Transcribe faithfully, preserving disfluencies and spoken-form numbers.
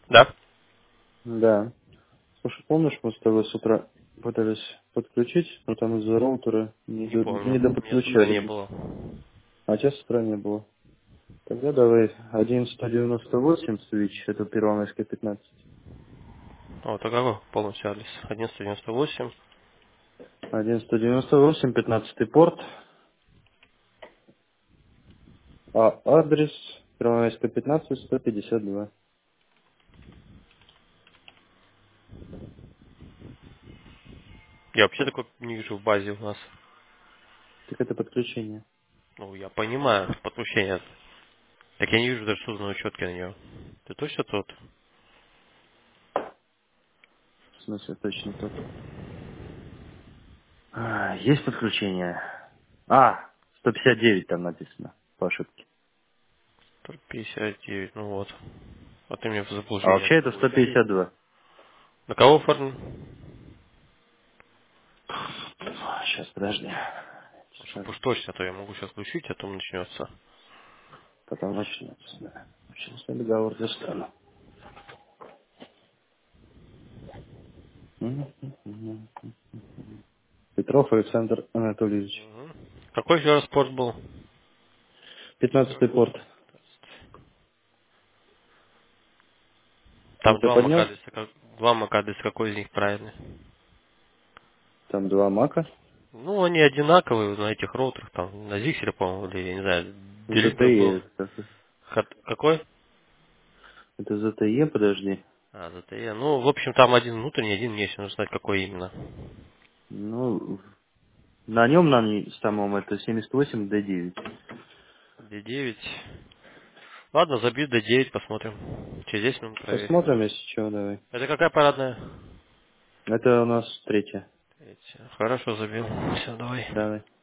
Да? Да. Слушай, помнишь, мы с тобой с утра пытались подключить, но там из-за роутера не, Не до, помню. не Меня сюда не доподключались. было. А тебя с утра не было. Тогда давай один сто девяносто восемь свич, это Первомайская пятнадцать. Вот, а какой полностью адрес? одиннадцать девяносто восемь. один сто девяносто восемь, пятнадцатый порт, а адрес Первомайская пятнадцать, сто пятьдесят два. Я вообще такой не вижу в базе у нас. Так это подключение. Ну, я понимаю, подключение. Так я не вижу даже созданной учетки на нее. Ты точно тот? В смысле, точно тот. А, есть подключение? А, сто пятьдесят девять там написано, по ошибке. сто пятьдесят девять, ну вот. А ты мне в А заблуждение вообще это опять сто вводишь. пятьдесят два. На кого оформлен? Сейчас, подожди. Чтобы Скажу. уж точно, а то я могу сейчас включить, а то начнется. Потом начнется, да. Сейчас я договор достану. Мгм, мгм. Петров Александр Анатольевич. Мгм. Какой еще раз порт был? Пятнадцатый порт. Ну Там ты два поднял? MAC-адреса. как- Два MAC-адреса, какой из них правильный? Там два мака. Ну, они одинаковые на этих роутерах, там, на Зиксере, по-моему, или, я не знаю, делить бы ZTE. был. Это, Хат- Какой? это ZTE, подожди. А, зэ тэ е. Ну, в общем, там один внутренний, один внешний, нужно знать, какой именно. Ну, на нем на ней самом это семьдесят восемь дэ девять. ди девять. Ладно, забью ди девять, посмотрим. Через десять минут проверим. Посмотрим, если что, давай. Это какая парадная? Это у нас третья. Третья. Хорошо, забил. Все, давай. Давай.